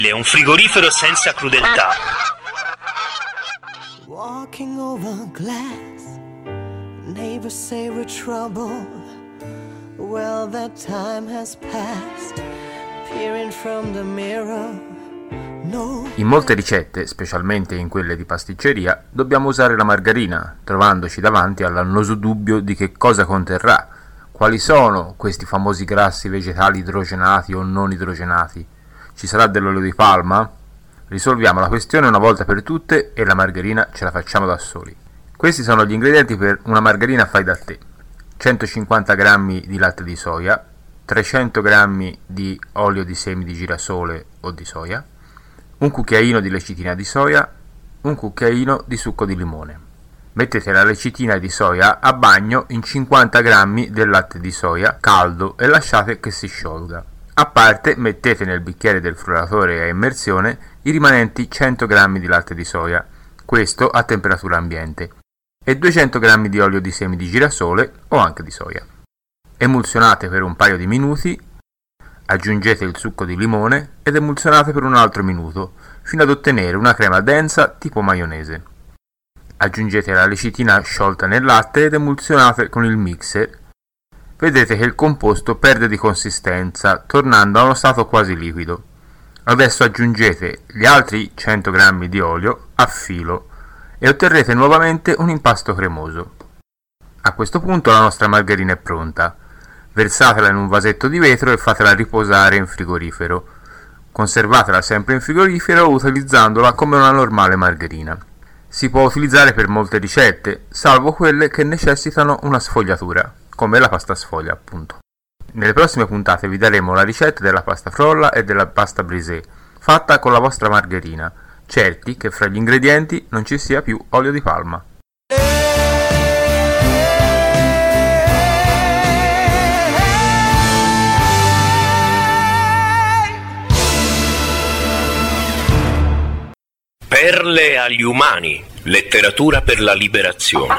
È un frigorifero senza crudeltà. Walking over glass, neighbors say we're troubled. Well, that time has passed. Peering from the mirror. No. In molte ricette, specialmente in quelle di pasticceria, dobbiamo usare la margarina, trovandoci davanti all'annoso dubbio di che cosa conterrà. Quali sono questi famosi grassi vegetali idrogenati o non idrogenati? Ci sarà dell'olio di palma? Risolviamo la questione una volta per tutte e la margarina ce la facciamo da soli. Questi sono gli ingredienti per una margarina fai da te: 150 g di latte di soia, 300 g di olio di semi di girasole o di soia, un cucchiaino di lecitina di soia, un cucchiaino di succo di limone. Mettete la lecitina di soia a bagno in 50 g del latte di soia caldo e lasciate che si sciolga. A parte mettete nel bicchiere del frullatore a immersione i rimanenti 100 g di latte di soia, questo a temperatura ambiente, e 200 g di olio di semi di girasole o anche di soia. Emulsionate per un paio di minuti, aggiungete il succo di limone ed emulsionate per un altro minuto, fino ad ottenere una crema densa tipo maionese. Aggiungete la lecitina sciolta nel latte ed emulsionate con il mixer. Vedete che il composto perde di consistenza, tornando a uno stato quasi liquido. Adesso aggiungete gli altri 100 g di olio a filo e otterrete nuovamente un impasto cremoso. A questo punto la nostra margarina è pronta. Versatela in un vasetto di vetro e fatela riposare in frigorifero. Conservatela sempre in frigorifero utilizzandola come una normale margarina. Si può utilizzare per molte ricette, salvo quelle che necessitano una sfogliatura, come la pasta sfoglia, appunto. Nelle prossime puntate vi daremo la ricetta della pasta frolla e della pasta brisée, fatta con la vostra margarina, certi che fra gli ingredienti non ci sia più olio di palma. Perle agli umani, letteratura per la liberazione.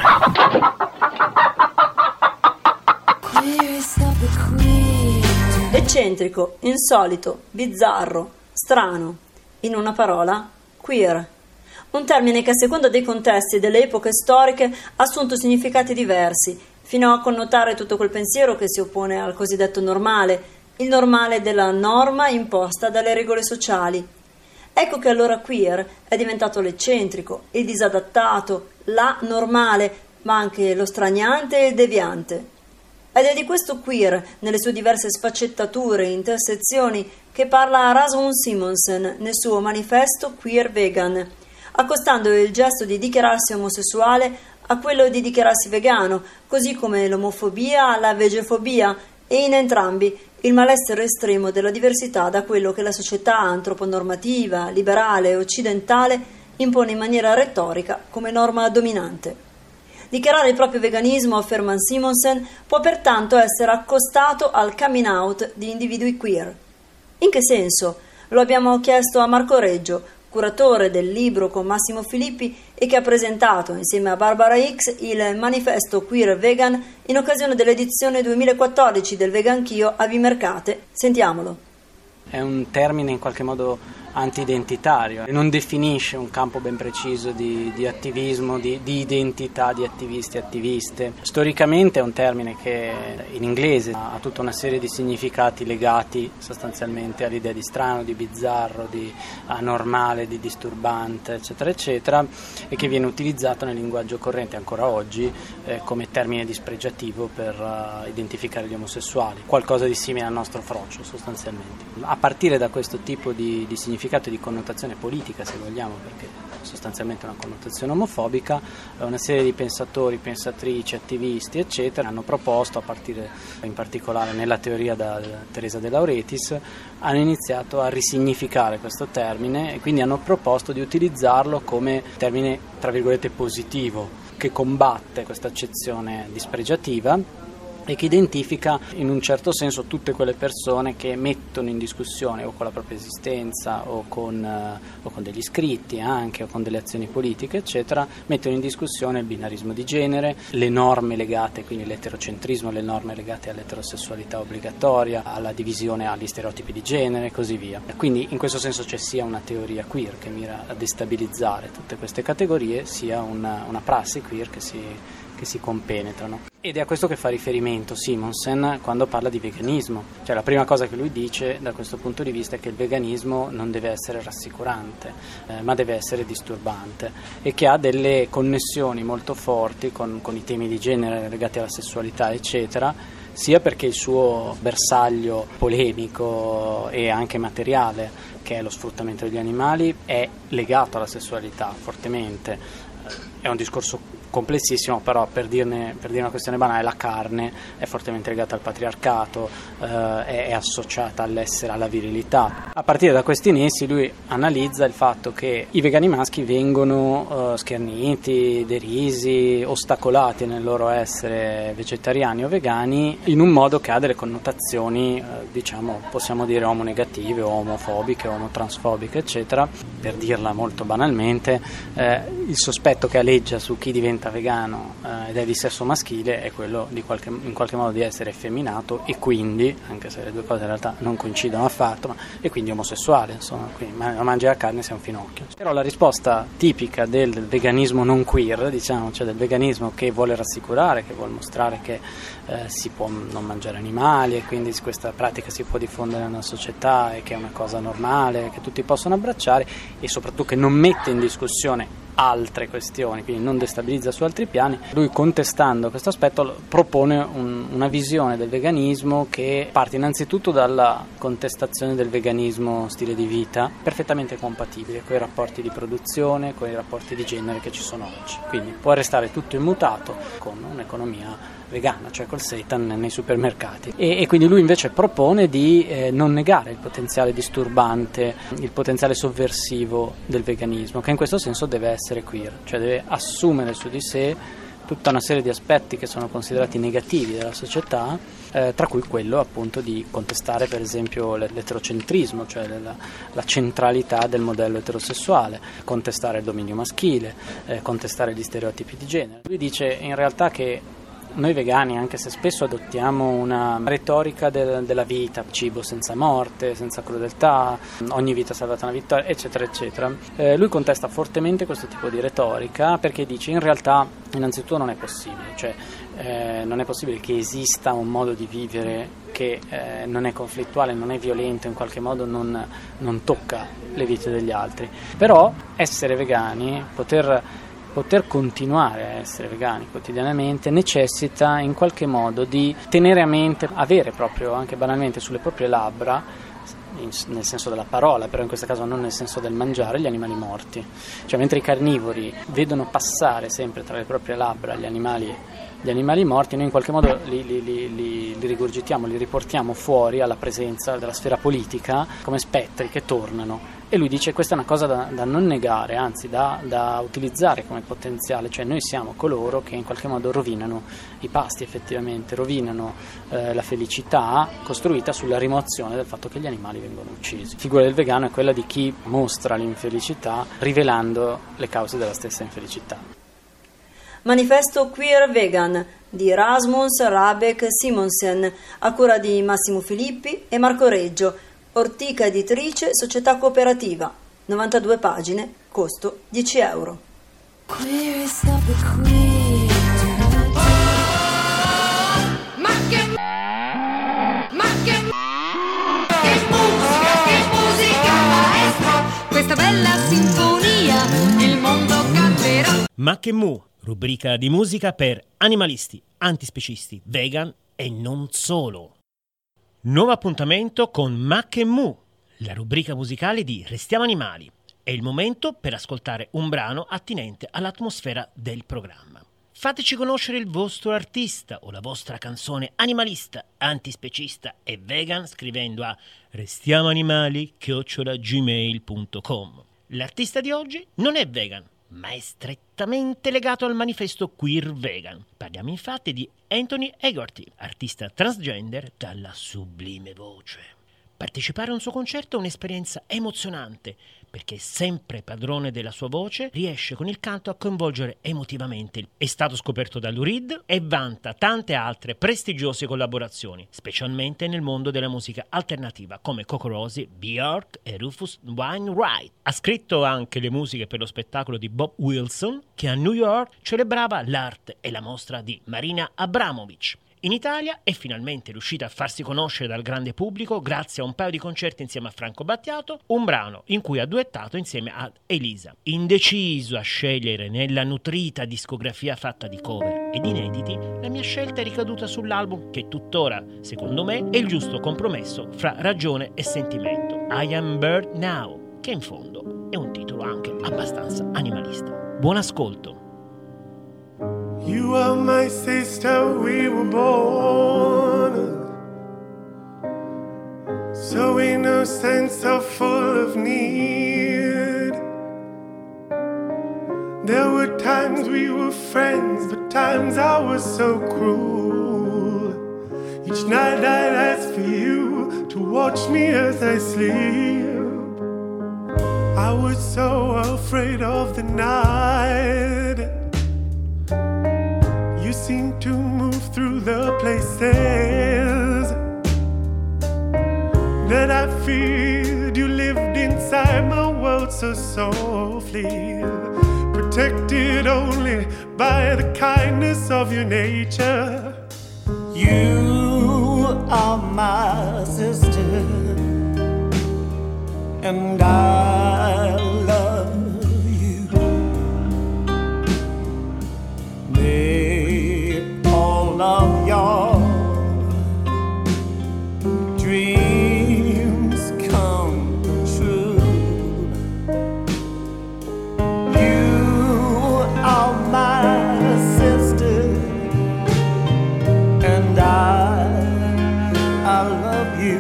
Eccentrico, insolito, bizzarro, strano. In una parola, queer. Un termine che a seconda dei contesti e delle epoche storiche ha assunto significati diversi, fino a connotare tutto quel pensiero che si oppone al cosiddetto normale, il normale della norma imposta dalle regole sociali. Ecco che allora queer è diventato l'eccentrico, il disadattato, la normale, ma anche lo straniante e il deviante. Ed è di questo queer, nelle sue diverse sfaccettature e intersezioni, che parla Rasmus Simonsen nel suo manifesto Queer Vegan, accostando il gesto di dichiararsi omosessuale a quello di dichiararsi vegano, così come l'omofobia alla vegefobia, e in entrambi il malessere estremo della diversità da quello che la società antroponormativa, liberale e occidentale impone in maniera retorica come norma dominante. Dichiarare il proprio veganismo, afferma Simonsen, può pertanto essere accostato al coming out di individui queer. In che senso? Lo abbiamo chiesto a Marco Reggio, curatore del libro con Massimo Filippi e che ha presentato insieme a Barbara X il manifesto Queer Vegan in occasione dell'edizione 2014 del Veganchio a Vimercate. Sentiamolo. È un termine in qualche modo anti-identitario, non definisce un campo ben preciso di attivismo, di identità di attivisti e attiviste. Storicamente è un termine che in inglese ha tutta una serie di significati legati sostanzialmente all'idea di strano, di bizzarro, di anormale, di disturbante, eccetera, eccetera, e che viene utilizzato nel linguaggio corrente ancora oggi come termine dispregiativo per identificare gli omosessuali, qualcosa di simile al nostro frocio sostanzialmente. A partire da questo tipo di significato e di connotazione politica, se vogliamo, perché sostanzialmente è una connotazione omofobica, una serie di pensatori, pensatrici, attivisti, eccetera, hanno proposto, a partire in particolare nella teoria da Teresa De Lauretis, hanno iniziato a risignificare questo termine e quindi hanno proposto di utilizzarlo come termine, tra virgolette, positivo, che combatte questa accezione dispregiativa e che identifica in un certo senso tutte quelle persone che mettono in discussione o con la propria esistenza o con degli scritti anche o con delle azioni politiche eccetera, mettono in discussione il binarismo di genere, le norme legate, quindi l'eterocentrismo, le norme legate all'eterosessualità obbligatoria, alla divisione, agli stereotipi di genere e così via. Quindi in questo senso c'è sia una teoria queer che mira a destabilizzare tutte queste categorie, sia una prassi queer che si compenetrano. Ed è a questo che fa riferimento Simonsen quando parla di veganismo. Cioè la prima cosa che lui dice da questo punto di vista è che il veganismo non deve essere rassicurante, ma deve essere disturbante, e che ha delle connessioni molto forti con i temi di genere legati alla sessualità eccetera, sia perché il suo bersaglio polemico e anche materiale, che è lo sfruttamento degli animali, è legato alla sessualità fortemente. È un discorso complessissimo, però per dire una questione banale, la carne è fortemente legata al patriarcato, è associata all'essere, alla virilità. A partire da questi nessi lui analizza il fatto che i vegani maschi vengono scherniti, derisi, ostacolati nel loro essere vegetariani o vegani in un modo che ha delle connotazioni, possiamo dire omonegative o omofobiche, omotransfobiche eccetera. Per dirla molto banalmente, il sospetto che aleggia su chi diventa vegano ed è di sesso maschile è quello in qualche modo di essere effeminato e quindi, anche se le due cose in realtà non coincidono affatto, e quindi omosessuale, insomma, quindi mangi la carne sei un finocchio. Però la risposta tipica del veganismo non queer, cioè del veganismo che vuole rassicurare, che vuole mostrare che si può non mangiare animali e quindi questa pratica si può diffondere nella società e che è una cosa normale, che tutti possono abbracciare, e soprattutto che non mette in discussione altre questioni, quindi non destabilizza su altri piani. Lui, contestando questo aspetto, propone una visione del veganismo che parte innanzitutto dalla contestazione del veganismo stile di vita, perfettamente compatibile con i rapporti di produzione, con i rapporti di genere che ci sono oggi. Quindi può restare tutto immutato con un'economia vegana, cioè col seitan nei supermercati, e quindi lui invece propone di non negare il potenziale disturbante, il potenziale sovversivo del veganismo, che in questo senso deve essere queer, cioè deve assumere su di sé tutta una serie di aspetti che sono considerati negativi della società, tra cui quello appunto di contestare per esempio l'eterocentrismo, cioè la centralità del modello eterosessuale, contestare il dominio maschile, contestare gli stereotipi di genere. Lui dice in realtà che noi vegani, anche se spesso adottiamo una retorica della vita, cibo senza morte, senza crudeltà, ogni vita salvata una vittoria, eccetera, eccetera, lui contesta fortemente questo tipo di retorica, perché dice in realtà innanzitutto non è possibile, cioè non è possibile che esista un modo di vivere che non è conflittuale, non è violento, in qualche modo non tocca le vite degli altri. Però essere vegani, poter continuare a essere vegani quotidianamente necessita in qualche modo di tenere a mente, avere proprio anche banalmente sulle proprie labbra, nel senso della parola, però in questo caso non nel senso del mangiare, gli animali morti. Cioè mentre i carnivori vedono passare sempre tra le proprie labbra gli animali morti, noi in qualche modo li rigurgitiamo, li riportiamo fuori alla presenza della sfera politica come spettri che tornano. E lui dice questa è una cosa da non negare, anzi da utilizzare come potenziale, cioè noi siamo coloro che in qualche modo rovinano i pasti, effettivamente rovinano la felicità costruita sulla rimozione del fatto che gli animali vengono uccisi. La figura del vegano è quella di chi mostra l'infelicità rivelando le cause della stessa infelicità. Manifesto Queer Vegan di Rasmus Rabeck Simonsen, a cura di Massimo Filippi e Marco Reggio, Ortica Editrice Società Cooperativa, 92 pagine, costo 10 euro. Queerest of the queer. Che musica, maestro, questa bella sinfonia, il mondo canterà. Ma che mu, rubrica di musica per animalisti, antispecisti, vegan e non solo. Nuovo appuntamento con Ma che mu, la rubrica musicale di Restiamo Animali. È il momento per ascoltare un brano attinente all'atmosfera del programma. Fateci conoscere il vostro artista o la vostra canzone animalista, antispecista e vegan scrivendo a restiamoanimali@gmail.com. L'artista di oggi non è vegan, ma è strettamente legato al manifesto queer vegan. Parliamo infatti di Anthony Hegarty, artista transgender dalla sublime voce. Partecipare a un suo concerto è un'esperienza emozionante, perché sempre padrone della sua voce, riesce con il canto a coinvolgere emotivamente. È stato scoperto da Lou Reed e vanta tante altre prestigiose collaborazioni, specialmente nel mondo della musica alternativa, come Coco Rosie, Björk e Rufus Wainwright. Ha scritto anche le musiche per lo spettacolo di Bob Wilson, che a New York celebrava l'arte e la mostra di Marina Abramovic. In Italia è finalmente riuscita a farsi conoscere dal grande pubblico grazie a un paio di concerti insieme a Franco Battiato, un brano in cui ha duettato insieme ad Elisa. Indeciso a scegliere nella nutrita discografia fatta di cover ed inediti, la mia scelta è ricaduta sull'album che tuttora, secondo me, è il giusto compromesso fra ragione e sentimento. I Am Bird Now, che in fondo è un titolo anche abbastanza animalista. Buon ascolto! You are my sister, we were born so innocent, so full of need. There were times we were friends, but times I was so cruel. Each night I'd ask for you to watch me as I sleep. I was so afraid of the night. You seem to move through the places that I feared. You lived inside my world so softly, protected only by the kindness of your nature. You are my sister, and I love you. Of your dreams come true. You are my sister, and I love you.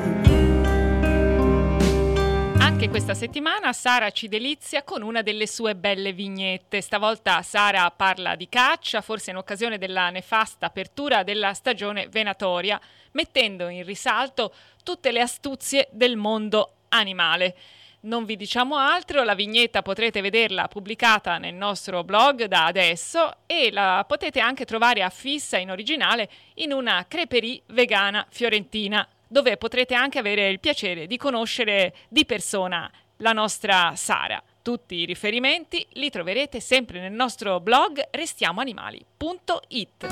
Anche questa settimana Sara ci delizia con una delle sue belle vignette. Stavolta Sara parla di caccia, forse in occasione della nefasta apertura della stagione venatoria, mettendo in risalto tutte le astuzie del mondo animale. Non vi diciamo altro, la vignetta potrete vederla pubblicata nel nostro blog da adesso e la potete anche trovare affissa in originale in una crêperie vegana fiorentina, dove potrete anche avere il piacere di conoscere di persona la nostra Sara. Tutti i riferimenti li troverete sempre nel nostro blog restiamoanimali.it.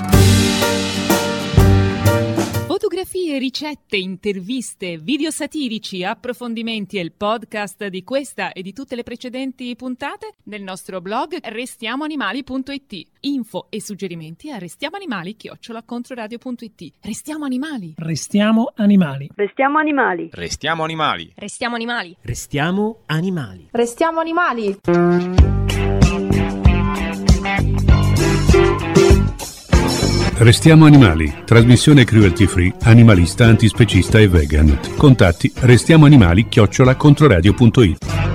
Fotografie, ricette, interviste, video satirici, approfondimenti e il podcast di questa e di tutte le precedenti puntate nel nostro blog restiamoanimali.it. Info e suggerimenti a restiamoanimali@controradio.it. Restiamo animali. Restiamo animali. Restiamo animali. Restiamo animali. Restiamo animali. Restiamo animali. Restiamo animali. Restiamo animali, trasmissione cruelty free, animalista, antispecista e vegan. Contatti restiamoanimali@controradio.it.